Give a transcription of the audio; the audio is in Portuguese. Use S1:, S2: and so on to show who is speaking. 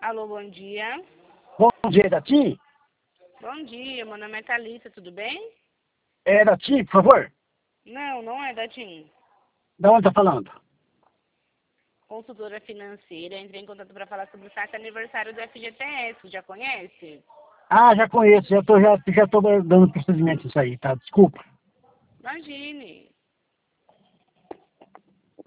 S1: Alô, bom dia.
S2: Bom dia, da TIM?
S1: Bom dia, meu nome é Thalissa, tudo bem?
S2: É da TIM, por favor?
S1: Não, não é da TIM.
S2: Da onde tá falando?
S1: Consultora financeira, entrei em contato para falar sobre o saque aniversário do FGTS, já conhece?
S2: Ah, já conheço, já tô dando procedimento isso aí, tá? Desculpa.
S1: Imagine.